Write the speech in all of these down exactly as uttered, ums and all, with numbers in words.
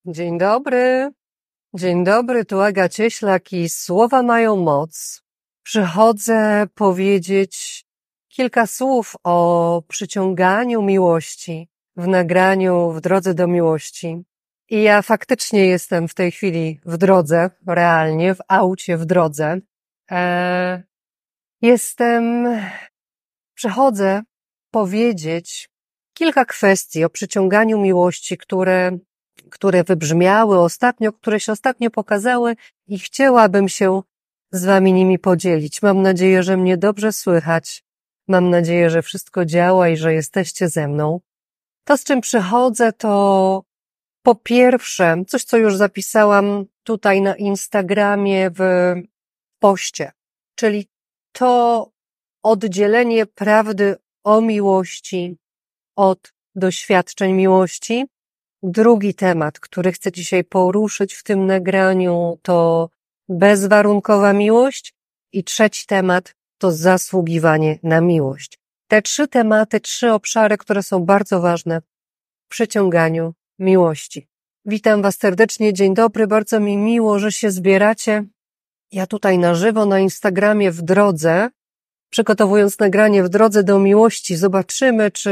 Dzień dobry. Dzień dobry, tu Aga Cieślak i Słowa mają moc. Przychodzę powiedzieć kilka słów o przyciąganiu miłości w nagraniu W drodze do miłości. I ja faktycznie jestem w tej chwili w drodze, realnie, w aucie w drodze. Eee, jestem, przychodzę powiedzieć kilka kwestii o przyciąganiu miłości, które które wybrzmiały ostatnio, które się ostatnio pokazały i chciałabym się z wami nimi podzielić. Mam nadzieję, że mnie dobrze słychać. Mam nadzieję, że wszystko działa i że jesteście ze mną. To, z czym przychodzę, to po pierwsze, coś, co już zapisałam tutaj na Instagramie w poście, czyli to oddzielenie prawdy o miłości od doświadczeń miłości. Drugi temat, który chcę dzisiaj poruszyć w tym nagraniu, to bezwarunkowa miłość i trzeci temat to zasługiwanie na miłość. Te trzy tematy, trzy obszary, które są bardzo ważne w przyciąganiu miłości. Witam was serdecznie, dzień dobry, bardzo mi miło, że się zbieracie. Ja tutaj na żywo na Instagramie w drodze, przygotowując nagranie W drodze do miłości, zobaczymy, czy,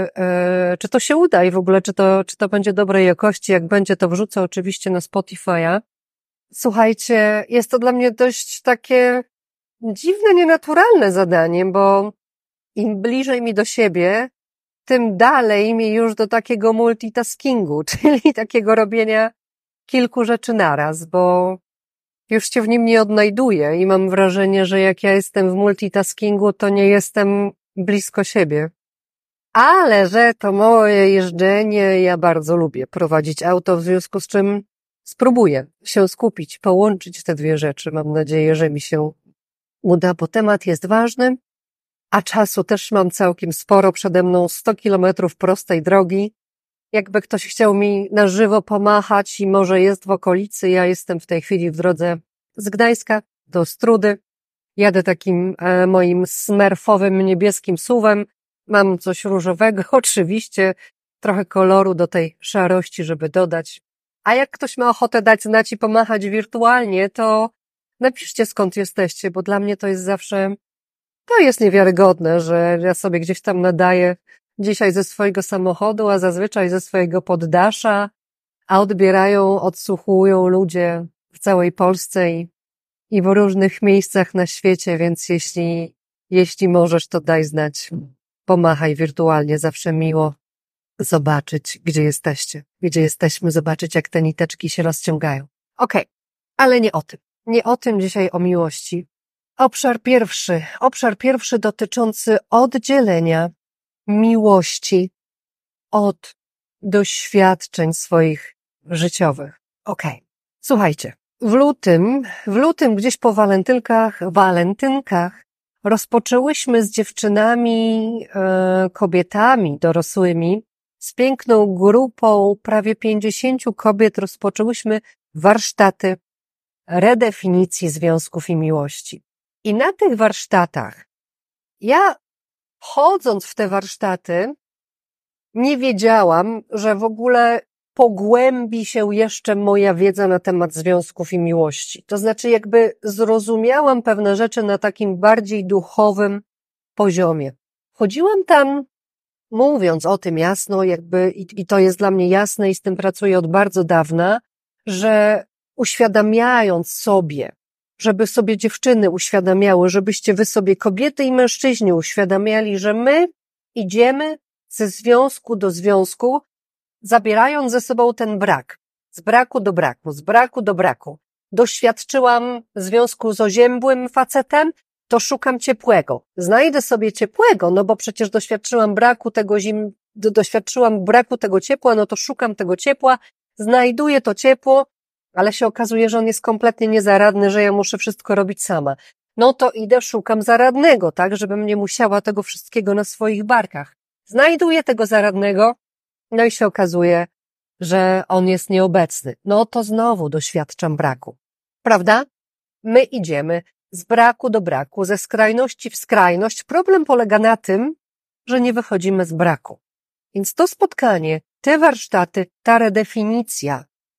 e, czy to się uda i w ogóle, czy to, czy to będzie dobrej jakości. Jak będzie, to wrzucę oczywiście na Spotify'a. Słuchajcie, jest to dla mnie dość takie dziwne, nienaturalne zadanie, bo im bliżej mi do siebie, tym dalej mi już do takiego multitaskingu, czyli takiego robienia kilku rzeczy naraz, bo już się w nim nie odnajduję i mam wrażenie, że jak ja jestem w multitaskingu, to nie jestem blisko siebie. Ale że to moje jeżdżenie, ja bardzo lubię prowadzić auto, w związku z czym spróbuję się skupić, połączyć te dwie rzeczy. Mam nadzieję, że mi się uda, bo temat jest ważny, a czasu też mam całkiem sporo. Przede mną sto kilometrów prostej drogi. Jakby ktoś chciał mi na żywo pomachać i może jest w okolicy, ja jestem w tej chwili w drodze z Gdańska do Strudy. Jadę takim e, moim smerfowym niebieskim suwem. Mam coś różowego, oczywiście, trochę koloru do tej szarości, żeby dodać. A jak ktoś ma ochotę dać znać i pomachać wirtualnie, to napiszcie, skąd jesteście, bo dla mnie to jest zawsze, to jest niewiarygodne, że ja sobie gdzieś tam nadaję dzisiaj ze swojego samochodu, a zazwyczaj ze swojego poddasza, a odbierają, odsłuchują ludzie w całej Polsce i, i w różnych miejscach na świecie, więc jeśli, jeśli możesz, to daj znać, pomachaj wirtualnie, zawsze miło zobaczyć, gdzie jesteście, gdzie jesteśmy, zobaczyć, jak te niteczki się rozciągają. Okej, okay, ale nie o tym, nie o tym dzisiaj, o miłości. Obszar pierwszy, obszar pierwszy dotyczący oddzielenia miłości od doświadczeń swoich życiowych. Okej, okay. Słuchajcie, w lutym, w lutym gdzieś po walentynkach, walentynkach rozpoczęłyśmy z dziewczynami, e, kobietami dorosłymi, z piękną grupą prawie pięćdziesięciu kobiet rozpoczęłyśmy warsztaty redefinicji związków i miłości. I na tych warsztatach ja chodząc w te warsztaty, nie wiedziałam, że w ogóle pogłębi się jeszcze moja wiedza na temat związków i miłości. To znaczy jakby zrozumiałam pewne rzeczy na takim bardziej duchowym poziomie. Chodziłam tam, mówiąc o tym jasno, jakby i, i to jest dla mnie jasne i z tym pracuję od bardzo dawna, że uświadamiając sobie, żeby sobie dziewczyny uświadamiały, żebyście wy sobie kobiety i mężczyźni uświadamiali, że my idziemy ze związku do związku, zabierając ze sobą ten brak, z braku do braku, z braku do braku. Doświadczyłam związku z oziębłym facetem, to szukam ciepłego. Znajdę sobie ciepłego, no bo przecież doświadczyłam braku tego zim, doświadczyłam braku tego ciepła, no to szukam tego ciepła, znajduję to ciepło, ale się okazuje, że on jest kompletnie niezaradny, że ja muszę wszystko robić sama. No to idę, szukam zaradnego, tak, żebym nie musiała tego wszystkiego na swoich barkach. Znajduję tego zaradnego, no i się okazuje, że on jest nieobecny. No to znowu doświadczam braku. Prawda? My idziemy z braku do braku, ze skrajności w skrajność. Problem polega na tym, że nie wychodzimy z braku. Więc to spotkanie, te warsztaty, ta redefinicja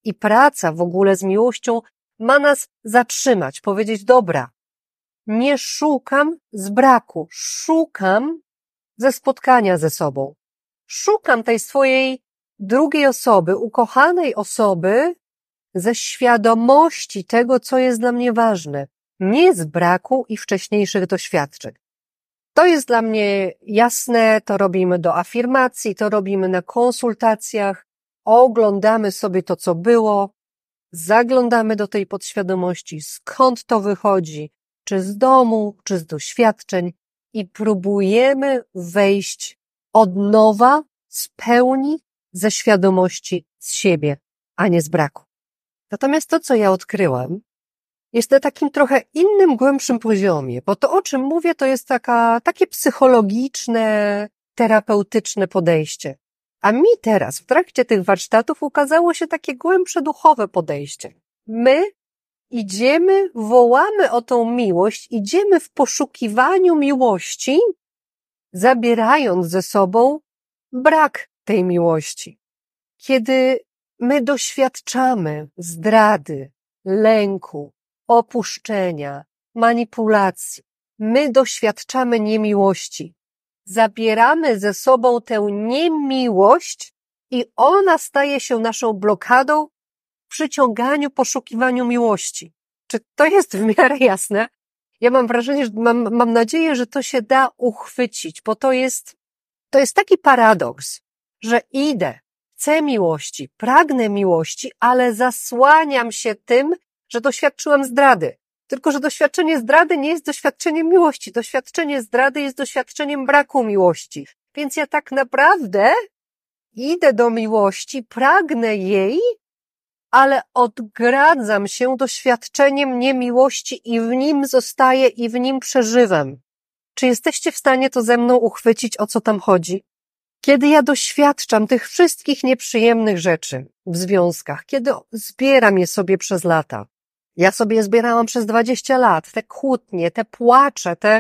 i praca w ogóle z miłością ma nas zatrzymać, powiedzieć dobra, nie szukam z braku, szukam ze spotkania ze sobą. Szukam tej swojej drugiej osoby, ukochanej osoby ze świadomości tego, co jest dla mnie ważne, nie z braku i wcześniejszych doświadczeń. To jest dla mnie jasne, to robimy do afirmacji, to robimy na konsultacjach, oglądamy sobie to, co było, zaglądamy do tej podświadomości, skąd to wychodzi, czy z domu, czy z doświadczeń i próbujemy wejść od nowa, z pełni, ze świadomości z siebie, a nie z braku. Natomiast to, co ja odkryłam, jest na takim trochę innym, głębszym poziomie, bo to, o czym mówię, to jest taka, takie psychologiczne, terapeutyczne podejście. A mi teraz, w trakcie tych warsztatów, ukazało się takie głębsze, duchowe podejście. My idziemy, wołamy o tą miłość, idziemy w poszukiwaniu miłości, zabierając ze sobą brak tej miłości. Kiedy my doświadczamy zdrady, lęku, opuszczenia, manipulacji, my doświadczamy niemiłości. Zabieramy ze sobą tę niemiłość i ona staje się naszą blokadą w przyciąganiu, poszukiwaniu miłości. Czy to jest w miarę jasne? Ja mam wrażenie, że mam, mam nadzieję, że to się da uchwycić, bo to jest, to jest taki paradoks, że idę, chcę miłości, pragnę miłości, ale zasłaniam się tym, że doświadczyłam zdrady. Tylko że doświadczenie zdrady nie jest doświadczeniem miłości. Doświadczenie zdrady jest doświadczeniem braku miłości. Więc ja tak naprawdę idę do miłości, pragnę jej, ale odgradzam się doświadczeniem niemiłości i w nim zostaję i w nim przeżywam. Czy jesteście w stanie to ze mną uchwycić, o co tam chodzi? Kiedy ja doświadczam tych wszystkich nieprzyjemnych rzeczy w związkach, kiedy zbieram je sobie przez lata, ja sobie je zbierałam przez dwadzieścia lat, te kłótnie, te płacze, te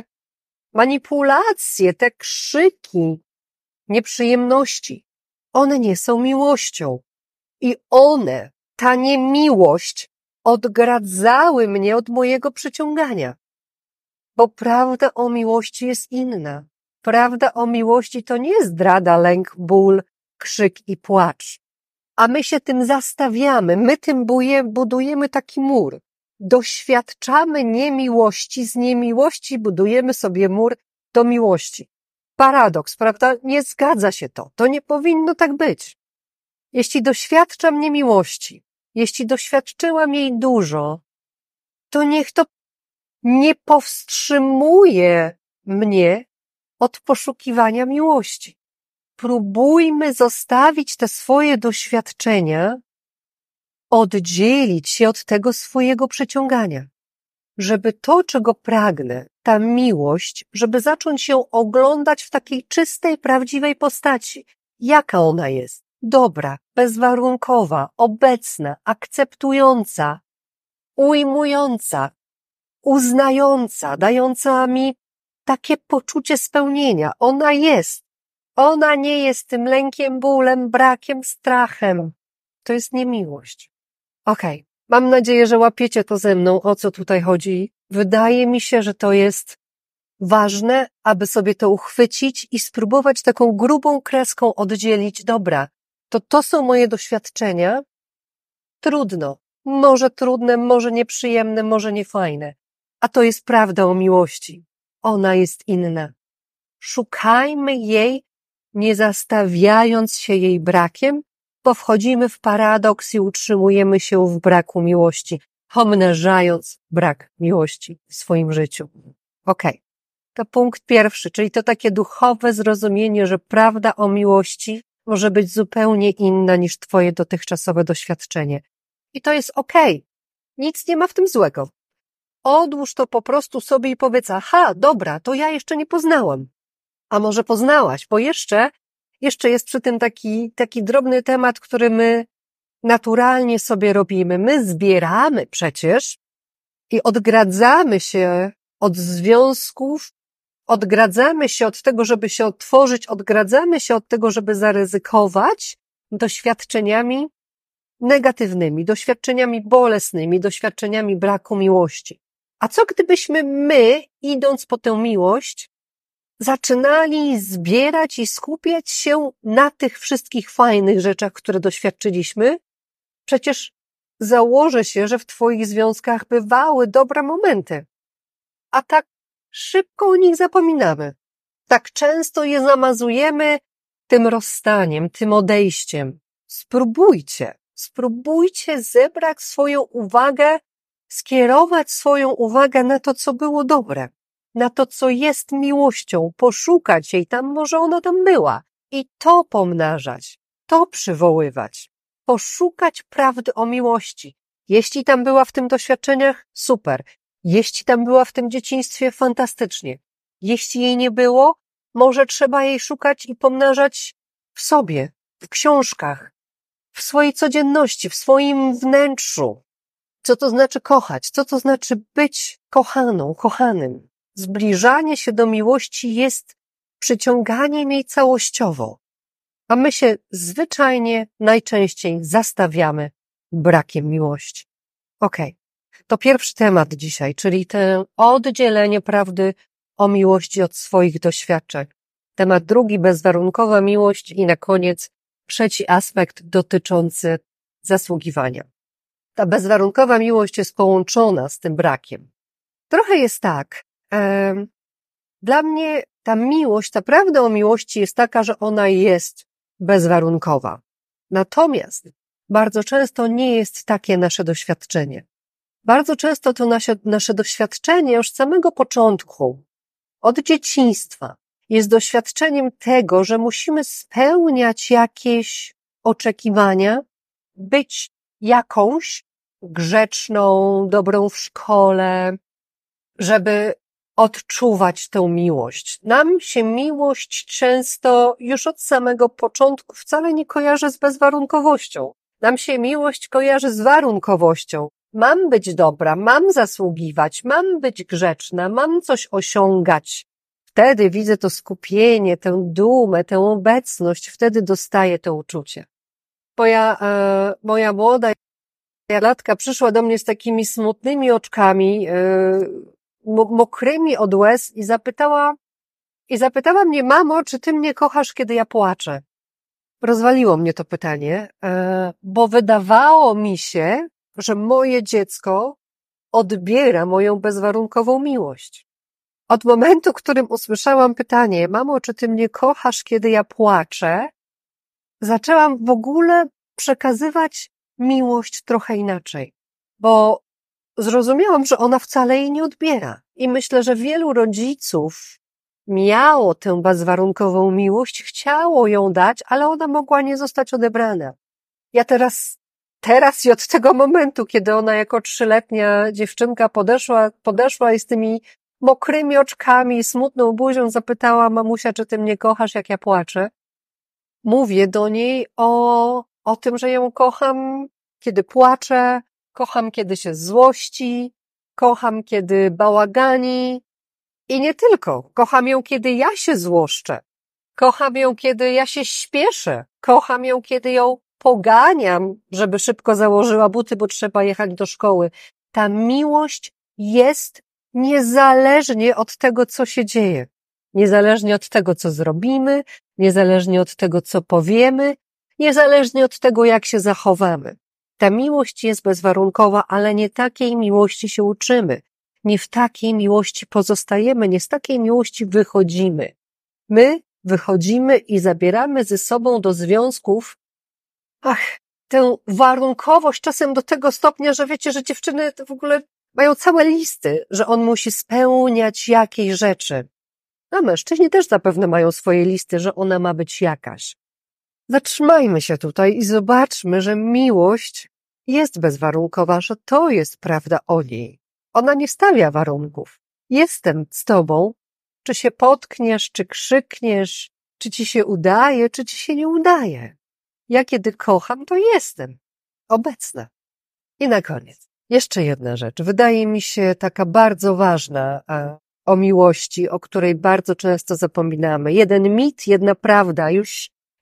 manipulacje, te krzyki, nieprzyjemności, one nie są miłością. I one, ta niemiłość, odgradzały mnie od mojego przyciągania. Bo prawda o miłości jest inna. Prawda o miłości to nie jest zdrada, lęk, ból, krzyk i płacz. A my się tym zastawiamy, my tym budujemy taki mur. Doświadczamy niemiłości, z niemiłości budujemy sobie mur do miłości. Paradoks, prawda? Nie zgadza się to. To nie powinno tak być. Jeśli doświadczam niemiłości, jeśli doświadczyłam jej dużo, to niech to nie powstrzymuje mnie od poszukiwania miłości. Próbujmy zostawić te swoje doświadczenia, oddzielić się od tego swojego przyciągania. Żeby to, czego pragnę, ta miłość, żeby zacząć ją oglądać w takiej czystej, prawdziwej postaci. Jaka ona jest? Dobra, bezwarunkowa, obecna, akceptująca, ujmująca, uznająca, dająca mi takie poczucie spełnienia. Ona jest. Ona nie jest tym lękiem, bólem, brakiem, strachem. To jest niemiłość. Okej, okay. Mam nadzieję, że łapiecie to ze mną, o co tutaj chodzi. Wydaje mi się, że to jest ważne, aby sobie to uchwycić i spróbować taką grubą kreską oddzielić. Dobra, to to są moje doświadczenia. Trudno. Może trudne, może nieprzyjemne, może niefajne. A to jest prawda o miłości. Ona jest inna. Szukajmy jej, nie zastawiając się jej brakiem, bo wchodzimy w paradoks i utrzymujemy się w braku miłości, pomnażając brak miłości w swoim życiu. Okej, okay. To punkt pierwszy, czyli to takie duchowe zrozumienie, że prawda o miłości może być zupełnie inna niż twoje dotychczasowe doświadczenie. I to jest okej. Okay. Nic nie ma w tym złego. Odłóż to po prostu sobie i powiedz, aha, dobra, to ja jeszcze nie poznałam. A może poznałaś, bo jeszcze, jeszcze jest przy tym taki, taki drobny temat, który my naturalnie sobie robimy. My zbieramy przecież i odgradzamy się od związków, odgradzamy się od tego, żeby się otworzyć, odgradzamy się od tego, żeby zaryzykować doświadczeniami negatywnymi, doświadczeniami bolesnymi, doświadczeniami braku miłości. A co gdybyśmy my, idąc po tę miłość, zaczynali zbierać i skupiać się na tych wszystkich fajnych rzeczach, które doświadczyliśmy? Przecież założę się, że w twoich związkach bywały dobre momenty, a tak szybko o nich zapominamy. Tak często je zamazujemy tym rozstaniem, tym odejściem. Spróbujcie, spróbujcie zebrać swoją uwagę, skierować swoją uwagę na to, co było dobre, na to, co jest miłością, poszukać jej tam, może ona tam była i to pomnażać, to przywoływać, poszukać prawdy o miłości. Jeśli tam była w tym doświadczeniach, super. Jeśli tam była w tym dzieciństwie, fantastycznie. Jeśli jej nie było, może trzeba jej szukać i pomnażać w sobie, w książkach, w swojej codzienności, w swoim wnętrzu. Co to znaczy kochać? Co to znaczy być kochaną, kochanym? Zbliżanie się do miłości jest przyciąganiem jej całościowo, a my się zwyczajnie najczęściej zastawiamy brakiem miłości. Okej, to pierwszy temat dzisiaj, czyli to oddzielenie prawdy o miłości od swoich doświadczeń. Temat drugi, bezwarunkowa miłość i na koniec trzeci aspekt dotyczący zasługiwania. Ta bezwarunkowa miłość jest połączona z tym brakiem. Trochę jest tak, e, dla mnie ta miłość, ta prawda o miłości jest taka, że ona jest bezwarunkowa. Natomiast bardzo często nie jest takie nasze doświadczenie. Bardzo często to nasze, nasze doświadczenie już z samego początku, od dzieciństwa, jest doświadczeniem tego, że musimy spełniać jakieś oczekiwania, być jakąś grzeczną, dobrą w szkole, żeby odczuwać tę miłość. Nam się miłość często już od samego początku wcale nie kojarzy z bezwarunkowością. Nam się miłość kojarzy z warunkowością. Mam być dobra, mam zasługiwać, mam być grzeczna, mam coś osiągać. Wtedy widzę to skupienie, tę dumę, tę obecność, wtedy dostaję to uczucie. Moja, e, moja młoda latka przyszła do mnie z takimi smutnymi oczkami, e, mokrymi od łez i zapytała, i zapytała mnie: mamo, czy ty mnie kochasz, kiedy ja płaczę? Rozwaliło mnie to pytanie, e, bo wydawało mi się, że moje dziecko odbiera moją bezwarunkową miłość. Od momentu, w którym usłyszałam pytanie: mamo, czy ty mnie kochasz, kiedy ja płaczę, zaczęłam w ogóle przekazywać miłość trochę inaczej, bo zrozumiałam, że ona wcale jej nie odbiera. I myślę, że wielu rodziców miało tę bezwarunkową miłość, chciało ją dać, ale ona mogła nie zostać odebrana. Ja teraz, teraz i od tego momentu, kiedy ona jako trzyletnia dziewczynka podeszła, podeszła i z tymi mokrymi oczkami i smutną buzią zapytała: mamusia, czy ty mnie kochasz, jak ja płaczę? Mówię do niej o, o tym, że ją kocham, kiedy płaczę, kocham, kiedy się złości, kocham, kiedy bałagani i nie tylko. Kocham ją, kiedy ja się złoszczę. Kocham ją, kiedy ja się śpieszę. Kocham ją, kiedy ją poganiam, żeby szybko założyła buty, bo trzeba jechać do szkoły. Ta miłość jest niezależnie od tego, co się dzieje. Niezależnie od tego, co zrobimy, niezależnie od tego, co powiemy, niezależnie od tego, jak się zachowamy. Ta miłość jest bezwarunkowa, ale nie takiej miłości się uczymy. Nie w takiej miłości pozostajemy, nie z takiej miłości wychodzimy. My wychodzimy i zabieramy ze sobą do związków, ach, tę warunkowość czasem do tego stopnia, że wiecie, że dziewczyny to w ogóle mają całe listy, że on musi spełniać jakieś rzeczy. A mężczyźni też zapewne mają swoje listy, że ona ma być jakaś. Zatrzymajmy się tutaj i zobaczmy, że miłość jest bezwarunkowa, że to jest prawda o niej. Ona nie stawia warunków. Jestem z tobą, czy się potkniesz, czy krzykniesz, czy ci się udaje, czy ci się nie udaje. Ja kiedy kocham, to jestem obecna. I na koniec, jeszcze jedna rzecz. Wydaje mi się taka bardzo ważna o miłości, o której bardzo często zapominamy. Jeden mit, jedna prawda. Już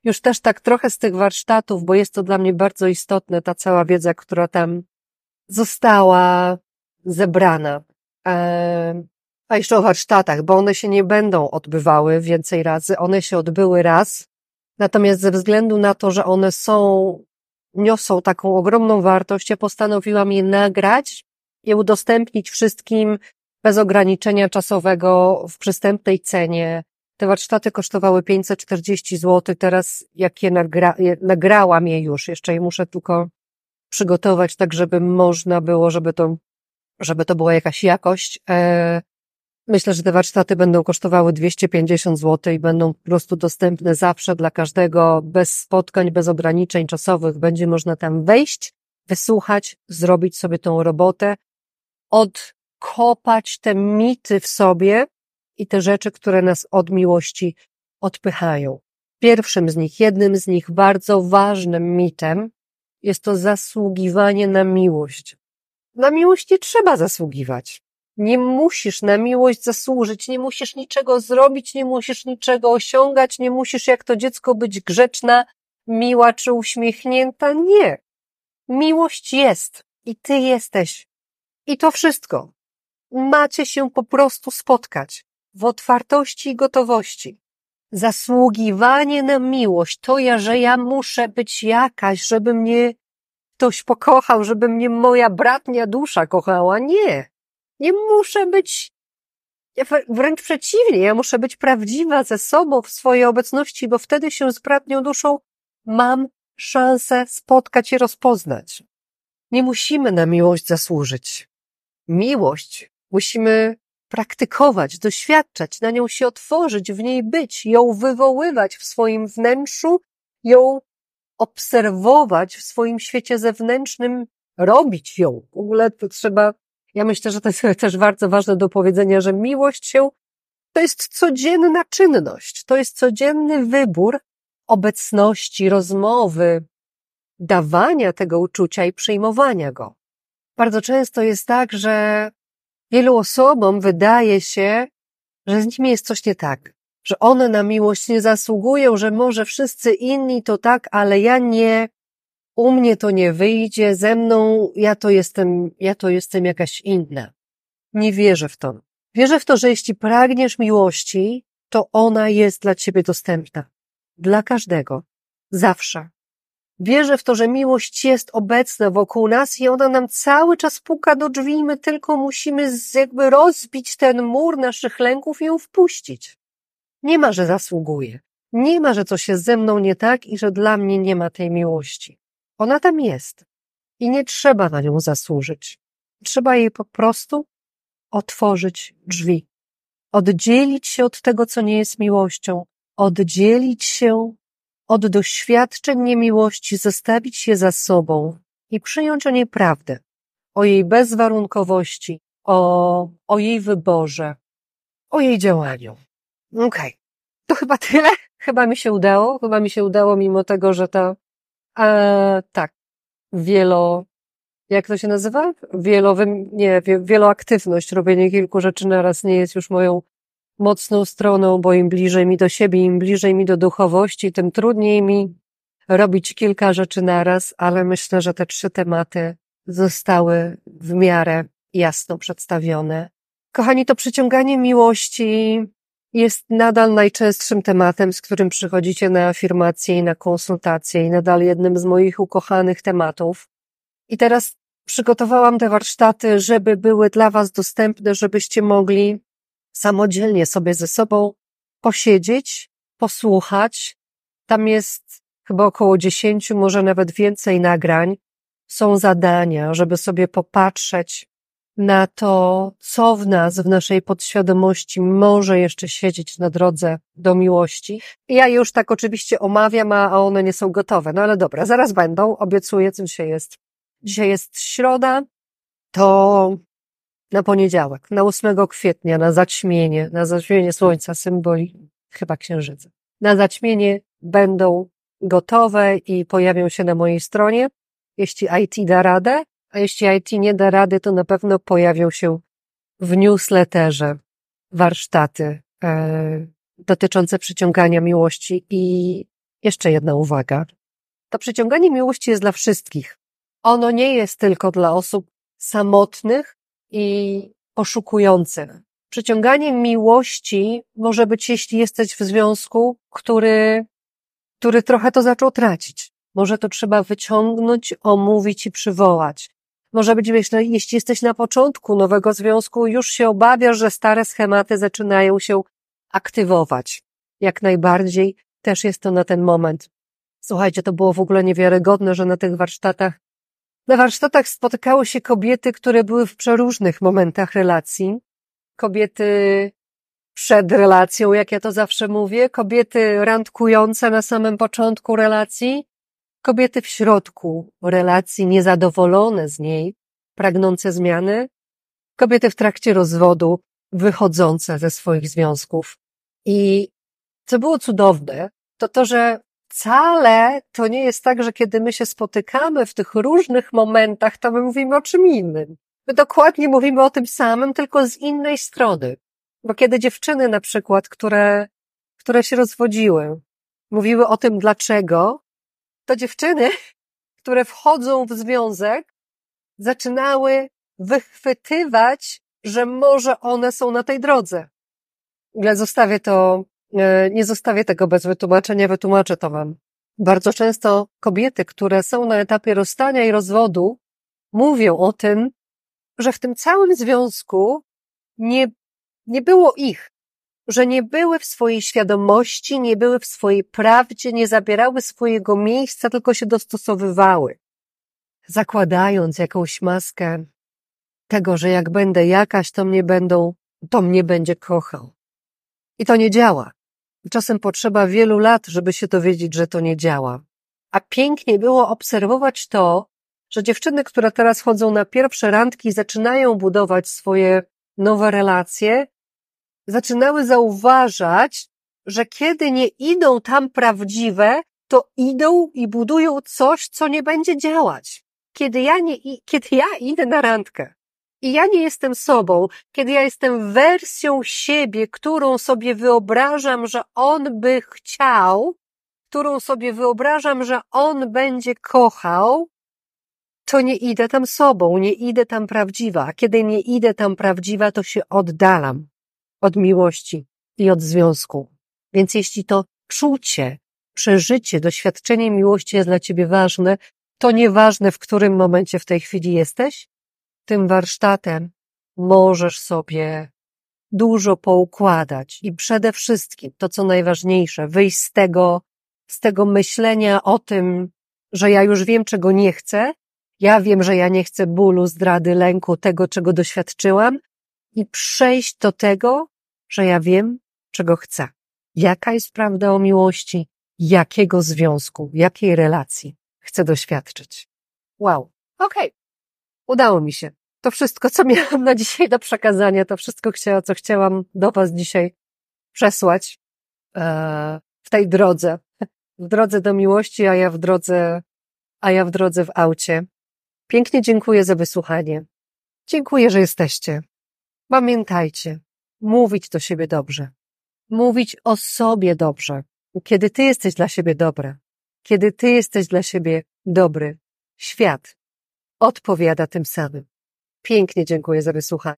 już też tak trochę z tych warsztatów, bo jest to dla mnie bardzo istotne, ta cała wiedza, która tam została zebrana. Eee, a jeszcze o warsztatach, bo one się nie będą odbywały więcej razy, one się odbyły raz, natomiast ze względu na to, że one są, niosą taką ogromną wartość, ja postanowiłam je nagrać i udostępnić wszystkim bez ograniczenia czasowego w przystępnej cenie. Te warsztaty kosztowały pięćset czterdzieści złotych, teraz jak je, nagra, je nagrałam je już, jeszcze je muszę tylko przygotować tak, żeby można było, żeby to, żeby to była jakaś jakość. E, myślę, że te warsztaty będą kosztowały dwieście pięćdziesiąt złotych i będą po prostu dostępne zawsze dla każdego, bez spotkań, bez ograniczeń czasowych. Będzie można tam wejść, wysłuchać, zrobić sobie tą robotę, odkopać te mity w sobie i te rzeczy, które nas od miłości odpychają. Pierwszym z nich, jednym z nich, bardzo ważnym mitem jest to zasługiwanie na miłość. Na miłość nie trzeba zasługiwać. Nie musisz na miłość zasłużyć, nie musisz niczego zrobić, nie musisz niczego osiągać, nie musisz jak to dziecko być grzeczna, miła czy uśmiechnięta. Nie. Miłość jest i ty jesteś. I to wszystko. Macie się po prostu spotkać w otwartości i gotowości. Zasługiwanie na miłość, to ja, że ja muszę być jakaś, żeby mnie ktoś pokochał, żeby mnie moja bratnia dusza kochała. Nie. Nie muszę być, wręcz przeciwnie, ja muszę być prawdziwa ze sobą w swojej obecności, bo wtedy się z bratnią duszą mam szansę spotkać i rozpoznać. Nie musimy na miłość zasłużyć. Miłość musimy praktykować, doświadczać, na nią się otworzyć, w niej być, ją wywoływać w swoim wnętrzu, ją obserwować w swoim świecie zewnętrznym, robić ją. W ogóle to trzeba, ja myślę, że to jest też bardzo ważne do powiedzenia, że miłość się, to jest codzienna czynność, to jest codzienny wybór obecności, rozmowy, dawania tego uczucia i przyjmowania go. Bardzo często jest tak, że wielu osobom wydaje się, że z nimi jest coś nie tak, że one na miłość nie zasługują, że może wszyscy inni to tak, ale ja nie, u mnie to nie wyjdzie, ze mną ja to jestem, ja to jestem jakaś inna. Nie wierzę w to. Wierzę w to, że jeśli pragniesz miłości, to ona jest dla ciebie dostępna. Dla każdego. Zawsze. Wierzę w to, że miłość jest obecna wokół nas i ona nam cały czas puka do drzwi i my tylko musimy jakby rozbić ten mur naszych lęków i ją wpuścić. Nie ma, że zasługuję. Nie ma, że coś jest ze mną nie tak i że dla mnie nie ma tej miłości. Ona tam jest. I nie trzeba na nią zasłużyć. Trzeba jej po prostu otworzyć drzwi. Oddzielić się od tego, co nie jest miłością. Oddzielić się od doświadczeń niemiłości, zostawić je za sobą i przyjąć o niej prawdę, o jej bezwarunkowości, o, o jej wyborze, o jej działaniu. Okej, okay. To chyba tyle. Chyba mi się udało, chyba mi się udało mimo tego, że to, e, tak, wielo, jak to się nazywa? Wielo, nie, wieloaktywność, robienie kilku rzeczy naraz nie jest już moją mocną stroną, bo im bliżej mi do siebie, im bliżej mi do duchowości, tym trudniej mi robić kilka rzeczy naraz, ale myślę, że te trzy tematy zostały w miarę jasno przedstawione. Kochani, to przyciąganie miłości jest nadal najczęstszym tematem, z którym przychodzicie na afirmacje i na konsultacje i nadal jednym z moich ukochanych tematów. I teraz przygotowałam te warsztaty, żeby były dla was dostępne, żebyście mogli samodzielnie sobie ze sobą posiedzieć, posłuchać. Tam jest chyba około dziesięciu, może nawet więcej nagrań. Są zadania, żeby sobie popatrzeć na to, co w nas, w naszej podświadomości może jeszcze siedzieć na drodze do miłości. Ja już tak oczywiście omawiam, a one nie są gotowe. No ale dobra, zaraz będą, obiecuję, co dzisiaj jest. Dzisiaj jest środa, to na poniedziałek, na ósmego kwietnia, na zaćmienie, na zaćmienie słońca, symboli chyba księżyca. Na zaćmienie będą gotowe i pojawią się na mojej stronie, jeśli I T da radę, a jeśli I T nie da rady, to na pewno pojawią się w newsletterze warsztaty e, dotyczące przyciągania miłości i, Jeszcze jedna uwaga. To przyciąganie miłości jest dla wszystkich. Ono nie jest tylko dla osób samotnych i poszukujących. Przyciąganie miłości może być, jeśli jesteś w związku, który, który trochę to zaczął tracić. Może to trzeba wyciągnąć, omówić i przywołać. Może być, jeśli jesteś na początku nowego związku, już się obawiasz, że stare schematy zaczynają się aktywować. Jak najbardziej też jest to na ten moment. Słuchajcie, to było w ogóle niewiarygodne, że na tych warsztatach, na warsztatach spotykały się kobiety, które były w przeróżnych momentach relacji. Kobiety przed relacją, jak ja to zawsze mówię, kobiety randkujące na samym początku relacji, kobiety w środku relacji, niezadowolone z niej, pragnące zmiany, kobiety w trakcie rozwodu, wychodzące ze swoich związków. I co było cudowne, to to, że wcale to nie jest tak, że kiedy my się spotykamy w tych różnych momentach, to my mówimy o czym innym. My dokładnie mówimy o tym samym, tylko z innej strony. Bo kiedy dziewczyny na przykład, które, które się rozwodziły, mówiły o tym dlaczego, to dziewczyny, które wchodzą w związek, zaczynały wychwytywać, że może one są na tej drodze. Ale zostawię to, nie zostawię tego bez wytłumaczenia, wytłumaczę to wam. Bardzo często kobiety, które są na etapie rozstania i rozwodu, mówią o tym, że w tym całym związku nie, nie było ich, że nie były w swojej świadomości, nie były w swojej prawdzie, nie zabierały swojego miejsca, tylko się dostosowywały, zakładając jakąś maskę tego, że jak będę jakaś, to mnie będą, to mnie będzie kochał. I to nie działa. Czasem potrzeba wielu lat, żeby się dowiedzieć, że to nie działa. A pięknie było obserwować to, że dziewczyny, które teraz chodzą na pierwsze randki i zaczynają budować swoje nowe relacje, zaczynały zauważać, że kiedy nie idą tam prawdziwe, to idą i budują coś, co nie będzie działać. Kiedy ja nie, kiedy ja idę na randkę i ja nie jestem sobą, kiedy ja jestem wersją siebie, którą sobie wyobrażam, że on by chciał, którą sobie wyobrażam, że on będzie kochał, to nie idę tam sobą, nie idę tam prawdziwa. A kiedy nie idę tam prawdziwa, to się oddalam od miłości i od związku. Więc jeśli to czucie, przeżycie, doświadczenie miłości jest dla ciebie ważne, to nieważne, w którym momencie w tej chwili jesteś, tym warsztatem możesz sobie dużo poukładać i przede wszystkim, to co najważniejsze, wyjść z tego, z tego myślenia o tym, że ja już wiem, czego nie chcę, ja wiem, że ja nie chcę bólu, zdrady, lęku, tego, czego doświadczyłam i przejść do tego, że ja wiem, czego chcę. Jaka jest prawda o miłości, jakiego związku, jakiej relacji chcę doświadczyć. Wow, okej, okay. Udało mi się. To wszystko, co miałam na dzisiaj do przekazania, to wszystko, co chciałam do was dzisiaj przesłać e, w tej drodze. W drodze do miłości, a ja w drodze, a ja w drodze w aucie. Pięknie dziękuję za wysłuchanie. Dziękuję, że jesteście. Pamiętajcie, mówić do siebie dobrze. Mówić o sobie dobrze. Kiedy ty jesteś dla siebie dobra, kiedy ty jesteś dla siebie dobry, świat odpowiada tym samym. Pięknie dziękuję za wysłuchanie.